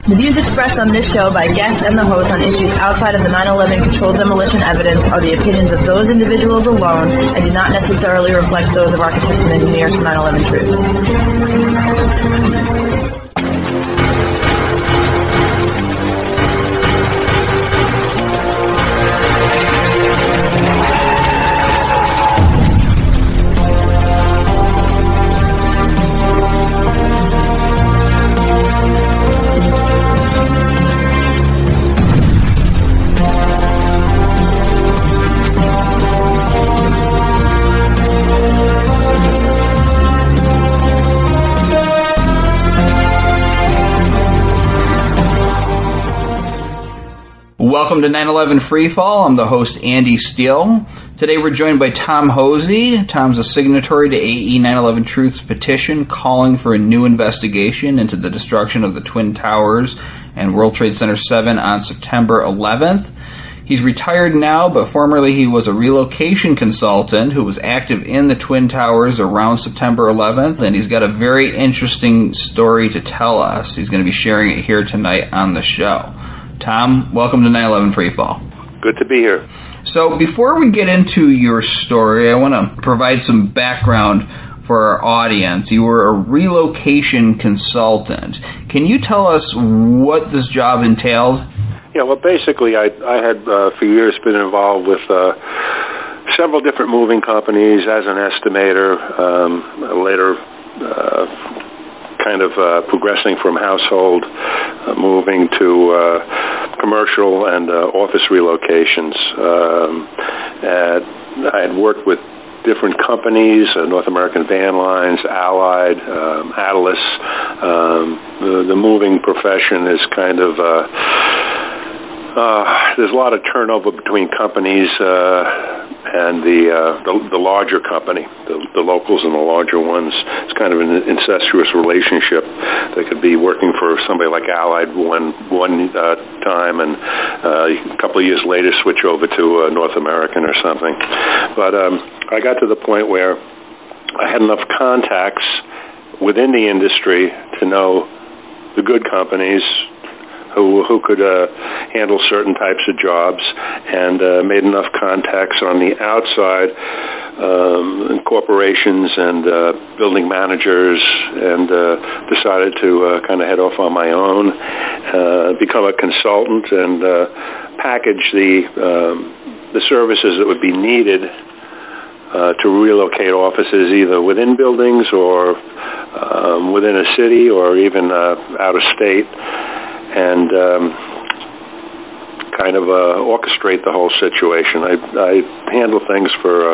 The views expressed on this show by guests and the host on issues outside of the 9/11 controlled demolition evidence are the opinions of those individuals alone and do not necessarily reflect those of architects and engineers from 9/11 Truth. Welcome to 9/11 Freefall. I'm the host, Andy Steele. Today we're joined by Tom Hosey. Tom's a signatory to AE 9/11 Truth's petition calling for a new investigation into the destruction of the Twin Towers and World Trade Center 7 on September 11th. He's retired now, but formerly he was a relocation consultant who was active in the Twin Towers around September 11th, and he's got a very interesting story to tell us. He's going to be sharing it here tonight on the show. Tom, welcome to 9/11 Freefall. Good to be here. So before we get into your story, I want to provide some background for our audience. You were a relocation consultant. Can you tell us what this job entailed? Yeah, well, basically, I had for years been involved with several different moving companies as an estimator, later kind of progressing from household moving to commercial and office relocations. I had worked with different companies, North American Van Lines, Allied, Atlas. The moving profession is kind of there's a lot of turnover between companies and the larger company, the locals and the larger ones. It's kind of an incestuous relationship. They could be working for somebody like Allied one time, and a couple of years later switch over to North American or something. But I got to the point where I had enough contacts within the industry to know the good companies who could handle certain types of jobs, and made enough contacts on the outside, corporations and building managers, and decided to kind of head off on my own, become a consultant, and package the services that would be needed to relocate offices either within buildings or within a city or even out of state, and kind of orchestrate the whole situation. I handle things for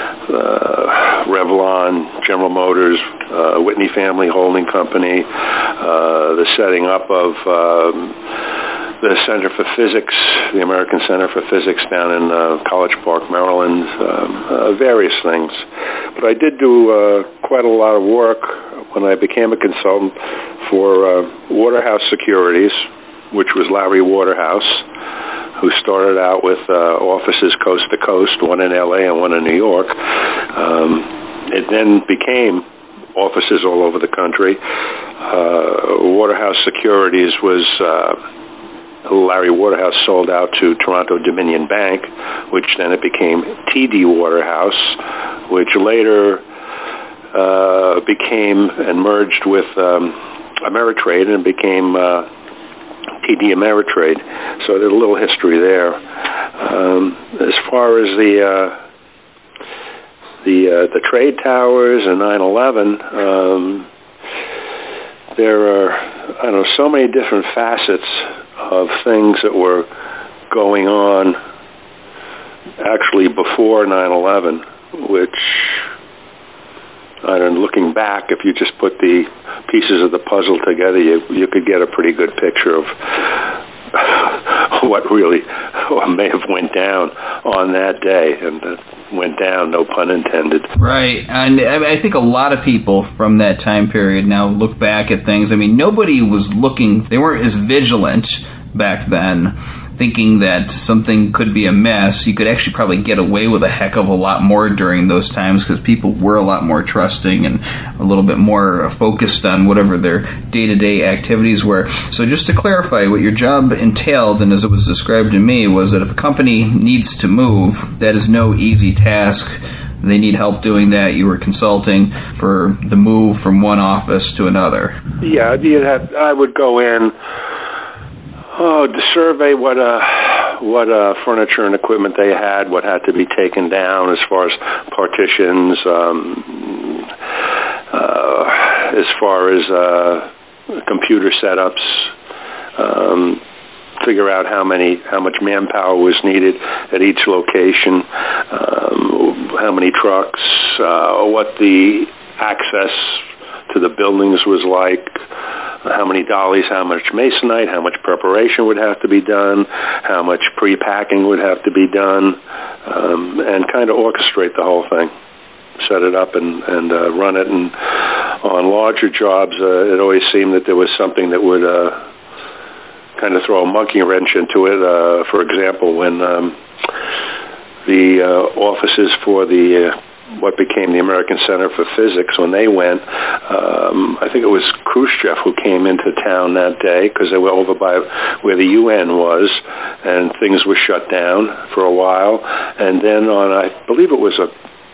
Revlon, General Motors, Whitney Family Holding Company, the setting up of the Center for Physics, the American Center for Physics down in College Park, Maryland, various things. But I did do quite a lot of work when I became a consultant for Waterhouse Securities, which was Larry Waterhouse, who started out with offices coast to coast, one in L.A. and one in New York. It then became offices all over the country. Waterhouse Securities was Larry Waterhouse sold out to Toronto Dominion Bank, which then it became TD Waterhouse, which later became and merged with Ameritrade and became TD Ameritrade. So there's a little history there. As far as the trade towers and 9/11, there are so many different facets of things that were going on actually before 9/11, which, looking back, if you just put the pieces of the puzzle together, you could get a pretty good picture of what really may have went down on that day, and went down, no pun intended. Right, and I think a lot of people from that time period now look back at things. I mean, nobody was looking, they weren't as vigilant back then thinking that something could be amiss, you could actually probably get away with a heck of a lot more during those times because people were a lot more trusting and a little bit more focused on whatever their day-to-day activities were. So just to clarify, what your job entailed, and as it was described to me, was that if a company needs to move, that is no easy task. They need help doing that. You were consulting for the move from one office to another. Yeah, I would go in, to survey what furniture and equipment they had, what had to be taken down as far as partitions, as far as computer setups, figure out how much manpower was needed at each location, how many trucks, what the access to the buildings was like, how many dollies, how much masonite, how much preparation would have to be done, how much pre-packing would have to be done, and kind of orchestrate the whole thing, set it up and run it. And on larger jobs, it always seemed that there was something that would kind of throw a monkey wrench into it. For example, when the offices for the what became the American Center for Physics, when they went, I think it was Khrushchev who came into town that day because they were over by where the UN was, and things were shut down for a while. And then on, I believe it was a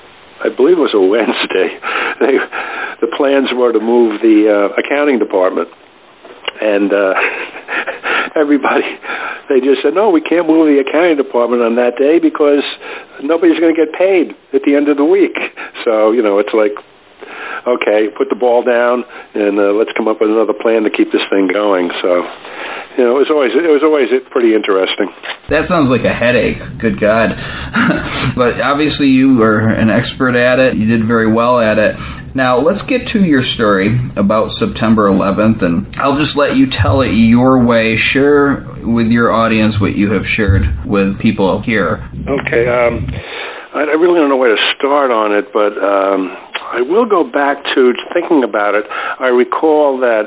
Wednesday, the plans were to move the accounting department. And everybody, they just said, no, we can't move the accounting department on that day because nobody's going to get paid at the end of the week. So, it's like, okay, put the ball down and let's come up with another plan to keep this thing going. So, it was always pretty interesting. That sounds like a headache. Good God. But obviously you are an expert at it. You did very well at it. Now, let's get to your story about September 11th, and I'll just let you tell it your way. Share with your audience what you have shared with people here. Okay. I really don't know where to start on it, but I will go back to thinking about it. I recall that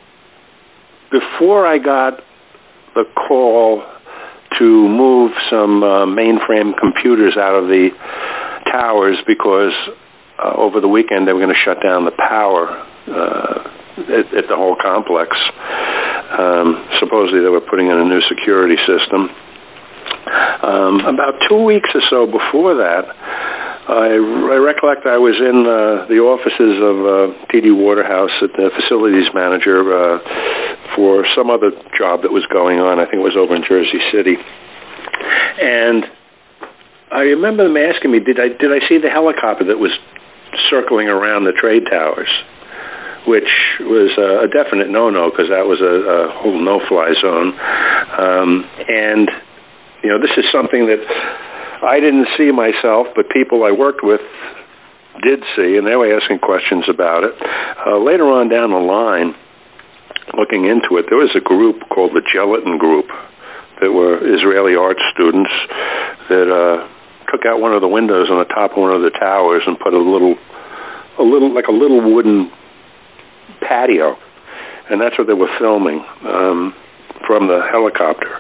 before I got the call to move some mainframe computers out of the towers because over the weekend they were going to shut down the power at the whole complex. Supposedly they were putting in a new security system. About 2 weeks or so before that, I recollect I was in the offices of T.D. Waterhouse, at the facilities manager, for some other job that was going on. I think it was over in Jersey City. And I remember them asking me, did I see the helicopter that was circling around the trade towers, which was a definite no-no because that was a whole no-fly zone. And, this is something that I didn't see myself, but people I worked with did see, and they were asking questions about it. Later on down the line, looking into it, there was a group called the Gelatin Group that were Israeli art students that took out one of the windows on the top of one of the towers and put a little wooden patio, and that's what they were filming from the helicopter.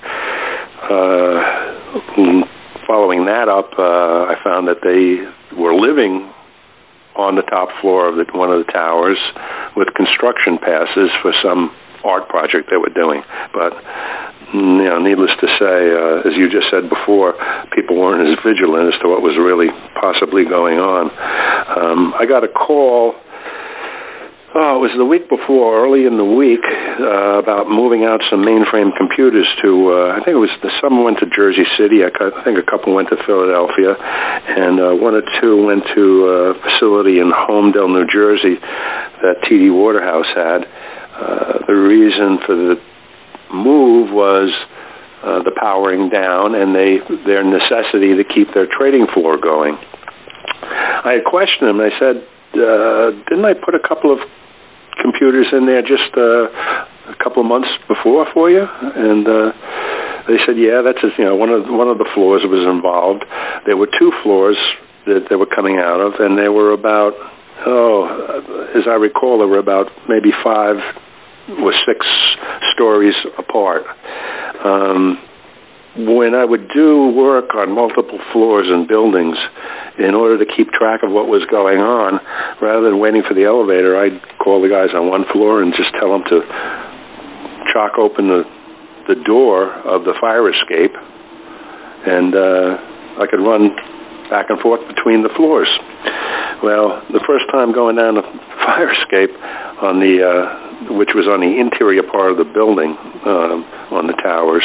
Following that up, I found that they were living on the top floor of one of the towers with construction passes for some art project they were doing. But, needless to say, as you just said before, people weren't as vigilant as to what was really possibly going on. I got a call, it was the week before, early in the week, about moving out some mainframe computers to, I think it was, some went to Jersey City, I think a couple went to Philadelphia, and one or two went to a facility in Homedale, New Jersey that T.D. Waterhouse had. The reason for the move was the powering down and their necessity to keep their trading floor going. I had questioned them. I said, didn't I put a couple of computers in there just a couple of months before for you? And they said, yeah, that's just, one of the floors was involved. There were two floors that they were coming out of, and they were about, as I recall, they were about maybe 5 or 6 stories apart. when I would do work on multiple floors and buildings, in order to keep track of what was going on, rather than waiting for the elevator, I'd call the guys on one floor and just tell them to chalk open the door of the fire escape, and I could run back and forth between the floors. Well, the first time going down the fire escape on which was on the interior part of the building, on the towers,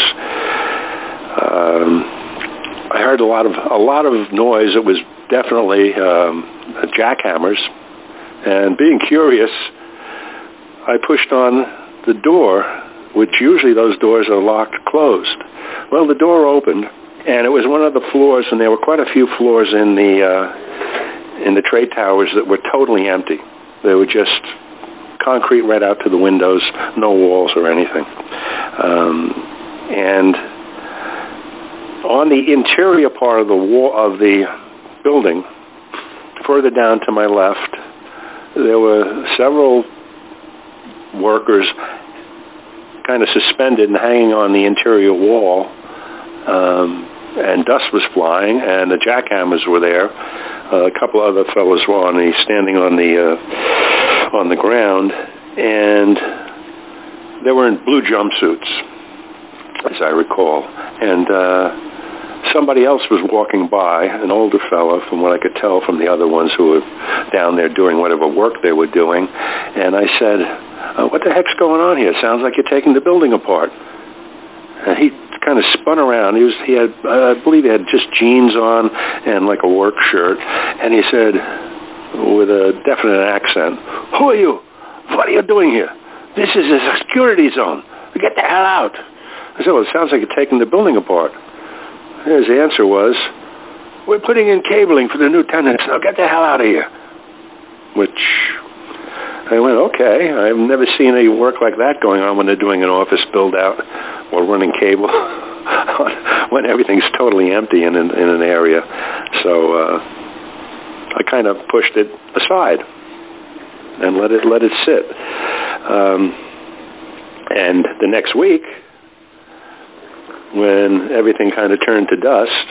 I heard a lot of noise. It was definitely jackhammers, and being curious, I pushed on the door, which usually those doors are locked closed. Well, the door opened, and it was one of the floors, and there were quite a few floors in the trade towers that were totally empty. They were just concrete right out to the windows, no walls or anything. And on the interior part of the wall of the building, further down to my left, there were several workers kind of suspended and hanging on the interior wall, and dust was flying, and the jackhammers were there. A couple other fellows were standing on the ground, and they were in blue jumpsuits, as I recall, and somebody else was walking by, an older fellow, from what I could tell from the other ones who were down there doing whatever work they were doing. And I said, what the heck's going on here? It sounds like you're taking the building apart. And he kind of spun around. He had, I believe he had just jeans on and like a work shirt. And he said, with a definite accent, "Who are you? What are you doing here? This is a security zone. Get the hell out." I said, "Well, it sounds like you're taking the building apart." His answer was, "We're putting in cabling for the new tenants. Now get the hell out of here." Which I went, okay. I've never seen any work like that going on when they're doing an office build-out or running cable when everything's totally empty in an area. So I kind of pushed it aside and let it sit. And the next week, when everything kind of turned to dust,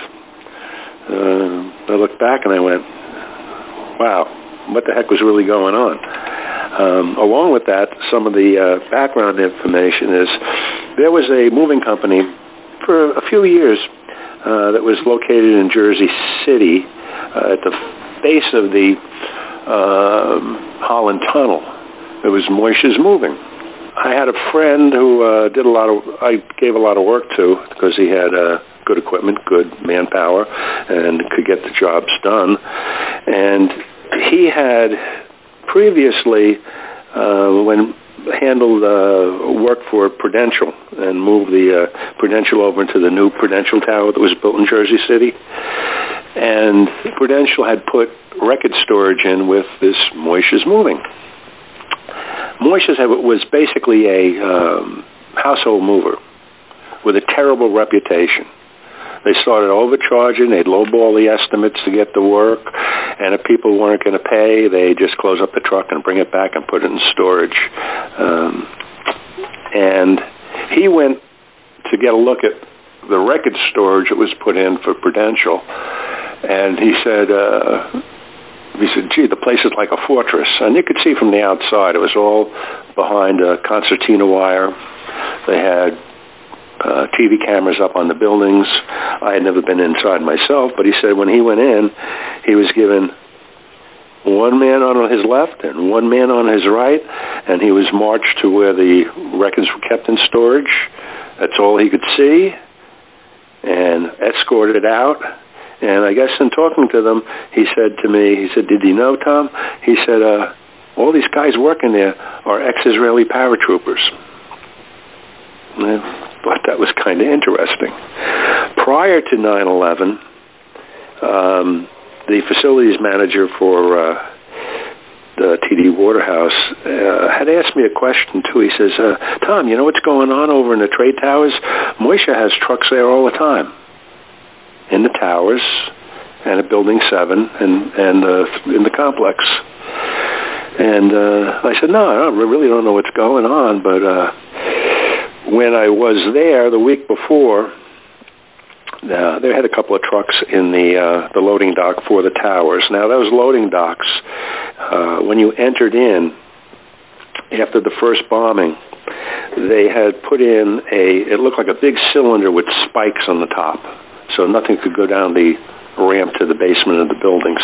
I looked back and I went, wow, what the heck was really going on? Along with that, some of the background information is there was a moving company for a few years that was located in Jersey City at the base of the Holland Tunnel. It was Moishes Moving. I had a friend who I gave a lot of work to because he had good equipment, good manpower, and could get the jobs done. And he had previously, when handled work for Prudential and moved the Prudential over into the new Prudential Tower that was built in Jersey City. And Prudential had put record storage in with this Moishes Moving. Moishes was basically a household mover with a terrible reputation. They started overcharging. They'd lowball the estimates to get the work, and if people weren't going to pay, they just close up the truck and bring it back and put it in storage. And he went to get a look at the record storage that was put in for Prudential, and he said, gee, the place is like a fortress. And you could see from the outside, it was all behind a concertina wire. They had TV cameras up on the buildings. I had never been inside myself, but he said when he went in, he was given one man on his left and one man on his right, and he was marched to where the records were kept in storage. That's all he could see, and escorted out. And I guess in talking to them, he said to me, he said, "Did you know, Tom?" He said, all these guys working there are ex-Israeli paratroopers. And I thought that was kind of interesting. Prior to 9/11, the facilities manager for the TD Waterhouse had asked me a question, too. He says, "Tom, you know what's going on over in the trade towers? Moishe has trucks there all the time. In the towers and at Building 7 and in the complex." And I said, "No, I really don't know what's going on." But when I was there the week before, they had a couple of trucks in the loading dock for the towers. Now, those loading docks, when you entered in after the first bombing, they had put in it looked like a big cylinder with spikes on the top, so nothing could go down the ramp to the basement of the buildings.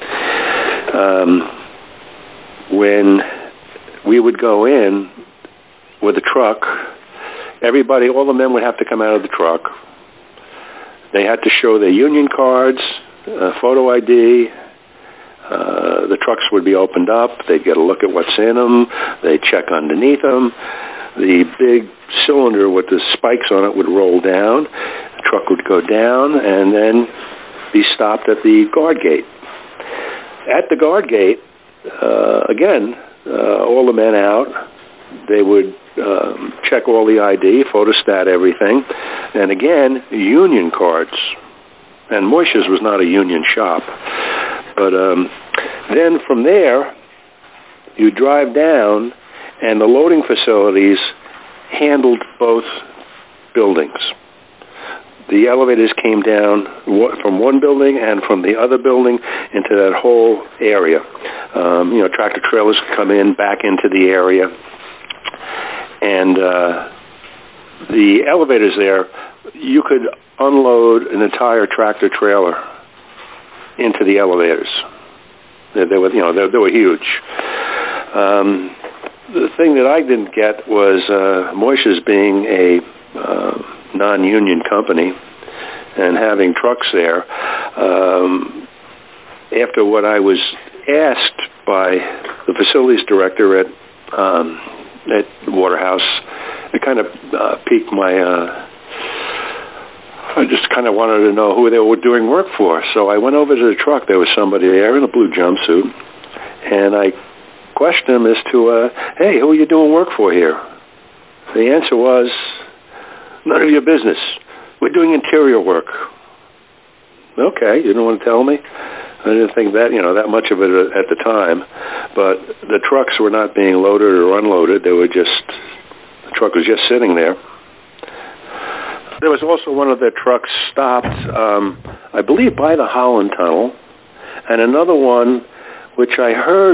When we would go in with a truck, all the men would have to come out of the truck. They had to show their union cards, photo ID. The trucks would be opened up. They'd get a look at what's in them. They'd check underneath them. The big cylinder with the spikes on it would roll down. The truck would go down and then be stopped at the guard gate. At the guard gate, again, all the men out. They would check all the ID, photostat everything, and again, union cards. And Moishes was not a union shop. But then from there, you drive down, and the loading facilities handled both buildings. The elevators came down from one building and from the other building into that whole area. Tractor trailers could come in, back into the area. And the elevators there, you could unload an entire tractor trailer into the elevators. They were huge. The thing that I didn't get was Moishes being a non-union company and having trucks there. After what I was asked by the facilities director at Waterhouse, it kind of piqued my... I just kind of wanted to know who they were doing work for. So I went over to the truck. There was somebody there in a blue jumpsuit, and I questioned him as to, hey, who are you doing work for here? The answer was, none of your business. We're doing interior work. Okay, you didn't want to tell me? I didn't think that much of it at the time, but the trucks were not being loaded or unloaded. The truck was just sitting there. There was also one of their trucks stopped, I believe, by the Holland Tunnel, and another one, which I heard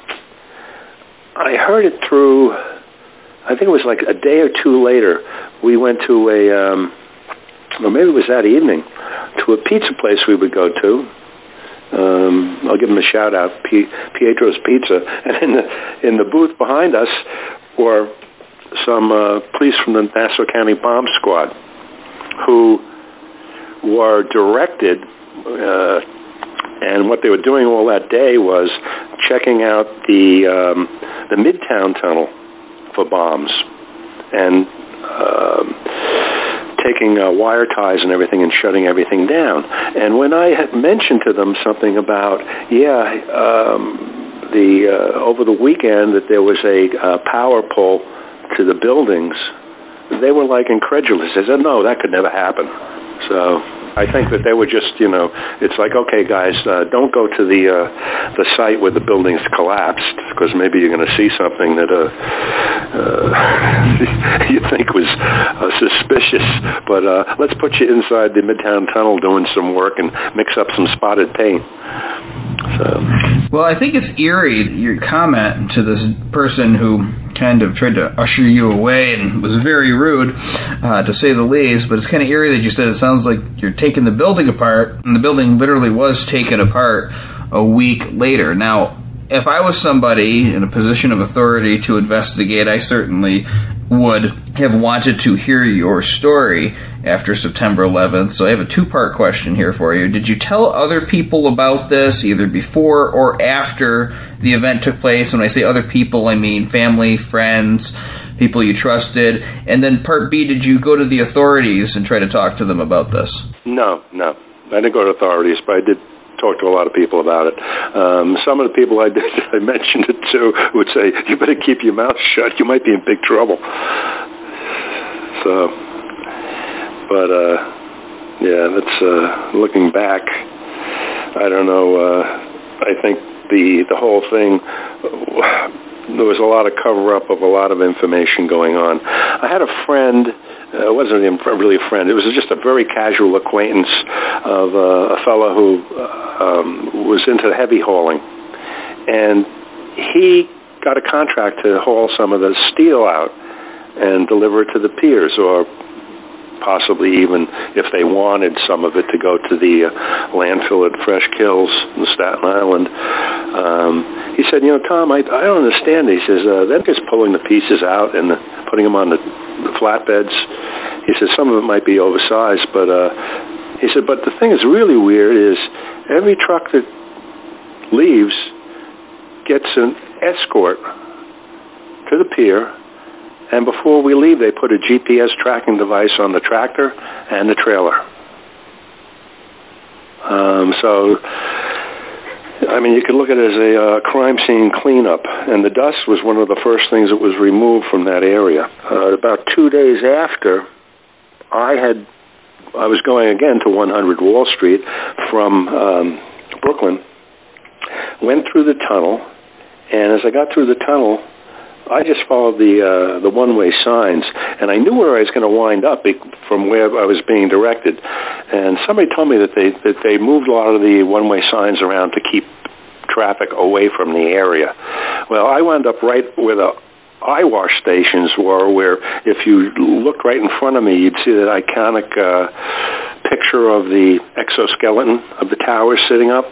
it through, I think it was like a day or two later, we went to or maybe it was that evening, to a pizza place we would go to. I'll give them a shout out, Pietro's Pizza. And in the booth behind us were some police from the Nassau County Bomb Squad who were directed, and what they were doing all that day was checking out the Midtown Tunnel for bombs and taking wire ties and everything and shutting everything down. And when I had mentioned to them something about, over the weekend that there was a power pull to the buildings, they were like incredulous. They said, no, that could never happen. So I think that they were just, it's like, okay, guys, don't go to the site where the building's collapsed, because maybe you're going to see something that you think was suspicious. But let's put you inside the Midtown Tunnel doing some work and mix up some spotted paint. Well, I think it's eerie, your comment to this person who kind of tried to usher you away and was very rude, to say the least, but it's kind of eerie that you said it sounds like you're taking the building apart, and the building literally was taken apart a week later. Now, if I was somebody in a position of authority to investigate, I certainly would have wanted to hear your story after September 11th. So I have a two-part question here for you. Did you tell other people about this, either before or after the event took place? When I say other people, I mean family, friends, people you trusted. And then part B, did you go to the authorities and try to talk to them about this? No. I didn't go to authorities, but I did talk to a lot of people about it. Some of the people I mentioned it to would say, you better keep your mouth shut, you might be in big trouble. So, but that's looking back, I don't know, I think the whole thing, there was a lot of cover-up of a lot of information going on. I had a friend it wasn't even really a friend. It was just a very casual acquaintance of a fellow who was into heavy hauling. And he got a contract to haul some of the steel out and deliver it to the piers, or possibly even, if they wanted, some of it to go to the landfill at Fresh Kills in Staten Island. He said, Tom, I don't understand. He says, they're just pulling the pieces out and putting them on the flatbeds. He said, some of it might be oversized, but he said, but the thing that's really weird is every truck that leaves gets an escort to the pier, and before we leave, they put a GPS tracking device on the tractor and the trailer. You could look at it as a crime scene cleanup, and the dust was one of the first things that was removed from that area. About 2 days after, I was going again to 100 Wall Street from Brooklyn, went through the tunnel, and as I got through the tunnel, I just followed the one-way signs, and I knew where I was going to wind up from where I was being directed. And somebody told me that they moved a lot of the one-way signs around to keep traffic away from the area. Well, I wound up right where the eye wash stations were, where if you looked right in front of me, you'd see that iconic picture of the exoskeleton of the towers sitting up.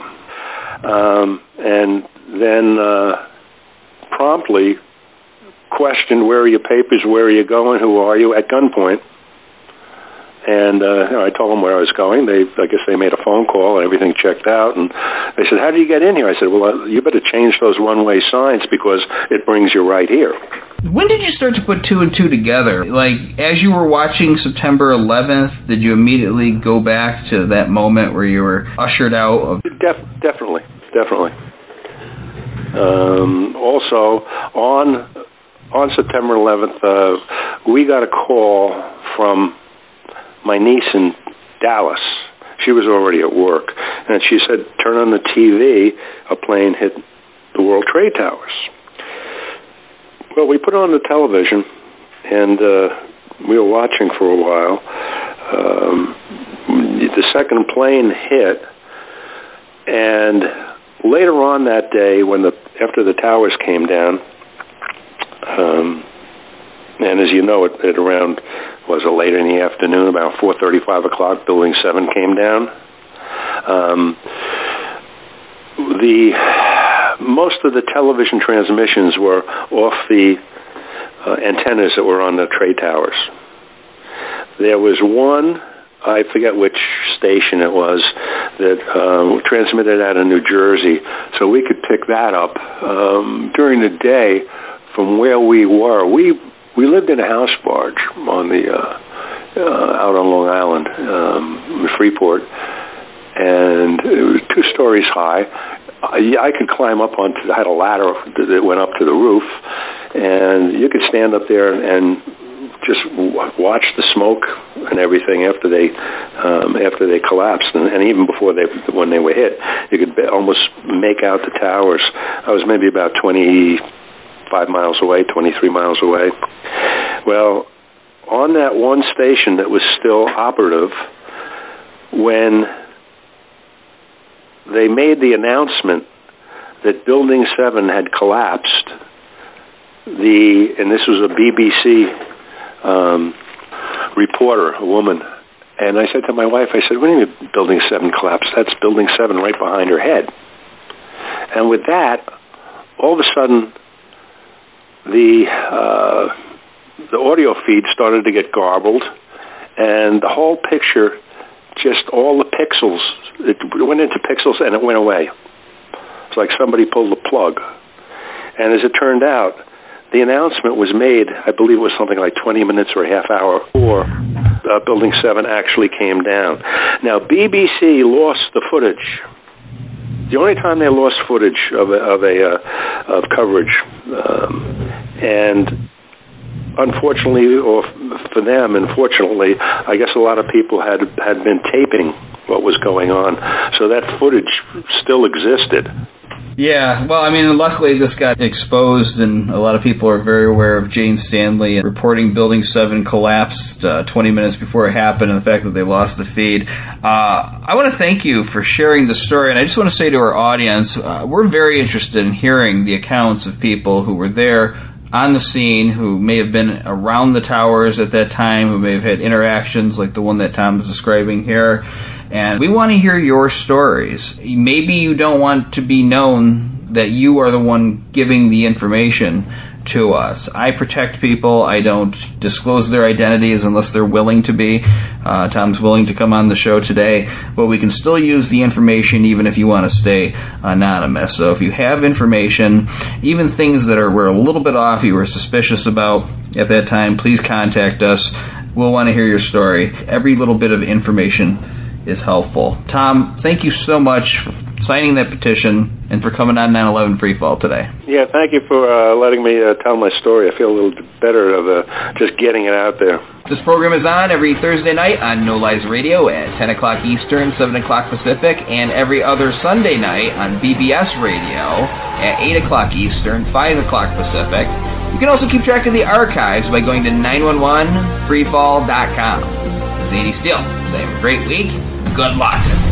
And then promptly questioned, where are your papers, where are you going, who are you, at gunpoint. And I told them where I was going. I guess they made a phone call and everything checked out. And they said, how do you get in here? I said, well, you better change those one-way signs because it brings you right here. When did you start to put two and two together? Like, as you were watching September 11th, did you immediately go back to that moment where you were ushered out of... Definitely. Also, on September 11th, we got a call from my niece in Dallas. She was already at work, and she said, turn on the TV, a plane hit the World Trade Towers. Well, we put on the television, and we were watching for a while. The second plane hit, and later on that day, after the towers came down, and as you know, at around, was it later in the afternoon, about 4:35 o'clock, Building 7 came down. Most of the television transmissions were off the antennas that were on the trade towers. There was one, I forget which station it was, that transmitted out of New Jersey, so we could pick that up. During the day, from where we were, we lived in a house barge on the out on Long Island, in Freeport, and it was 2 stories high. I could climb up I had a ladder that went up to the roof, and you could stand up there and just watch the smoke and everything after they collapsed, and even before when they were hit, you could almost make out the towers. I was maybe about 23 miles away. Well, on that one station that was still operative, when they made the announcement that Building 7 had collapsed, and this was a BBC reporter, a woman, and I said to my wife, I said, what do you mean Building 7 collapsed? That's Building 7 right behind her head. And with that, all of a sudden, the audio feed started to get garbled, and the whole picture, just all the pixels, it went into pixels and it went away. It's like somebody pulled the plug. And as it turned out, the announcement was made, I believe it was something like 20 minutes or a half hour before Building 7 actually came down. Now, BBC lost the footage. The only time they lost footage of coverage, and unfortunately, or for them, unfortunately, I guess a lot of people had been taping what was going on, so that footage still existed. Yeah, well, I mean, luckily this got exposed, and a lot of people are very aware of Jane Stanley reporting Building 7 collapsed 20 minutes before it happened, and the fact that they lost the feed. I want to thank you for sharing the story, and I just want to say to our audience, we're very interested in hearing the accounts of people who were there on the scene, who may have been around the towers at that time, who may have had interactions like the one that Tom's describing here. And we want to hear your stories. Maybe you don't want to be known that you are the one giving the information to us. I protect people. I don't disclose their identities unless they're willing to be. Tom's willing to come on the show today, but we can still use the information even if you want to stay anonymous. So if you have information, even things that were a little bit off, you were suspicious about at that time, please contact us. We'll want to hear your story. Every little bit of information is helpful. Tom, thank you so much for signing that petition and for coming on 9/11 Freefall today. Yeah, thank you for letting me tell my story. I feel a little better of just getting it out there. This program is on every Thursday night on No Lies Radio at 10 o'clock Eastern, 7 o'clock Pacific, and every other Sunday night on BBS Radio at 8 o'clock Eastern, 5 o'clock Pacific. You can also keep track of the archives by going to 911freefall.com. This is Andy Steele saying, have a great week. Good luck.